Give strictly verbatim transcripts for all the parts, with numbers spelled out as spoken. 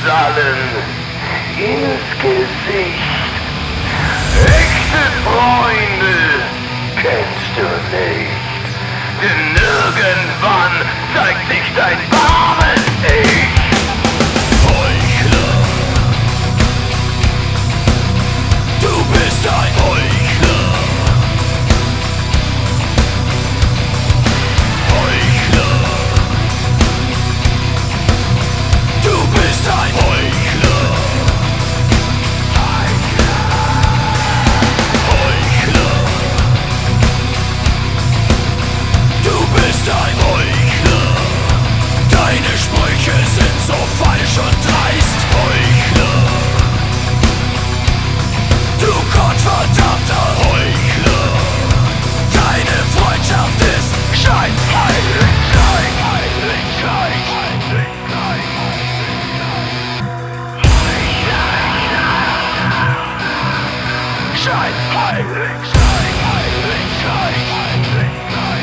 allen ins Gesicht. Echte Freunde kennst du nicht, denn irgendwann zeigt sich dein wahres Ich. Heuchler, du bist ein Heuchler. Heuchler, du bist ein Heuchler. Heuchler, du bist ein Heuchler. Deine Sprüche sind so falsch und dreist. Heuchler, du gottverdammter Heuchler. Deine Freundschaft ist Schein, Heiligenschein, Heiligenschein, Heiligenschein. Schein, Heiligenschein, Heiligenschein, Heiligenschein.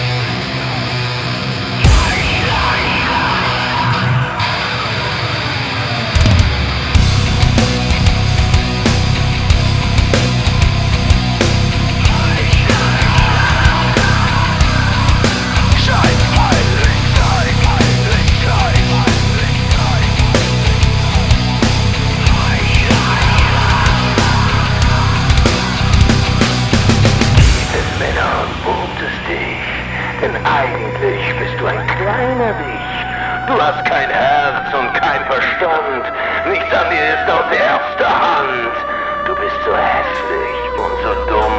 Denn eigentlich bist du ein kleiner Wicht. Du hast kein Herz und kein Verstand. Nichts an dir ist aus erster Hand. Du bist so hässlich und so dumm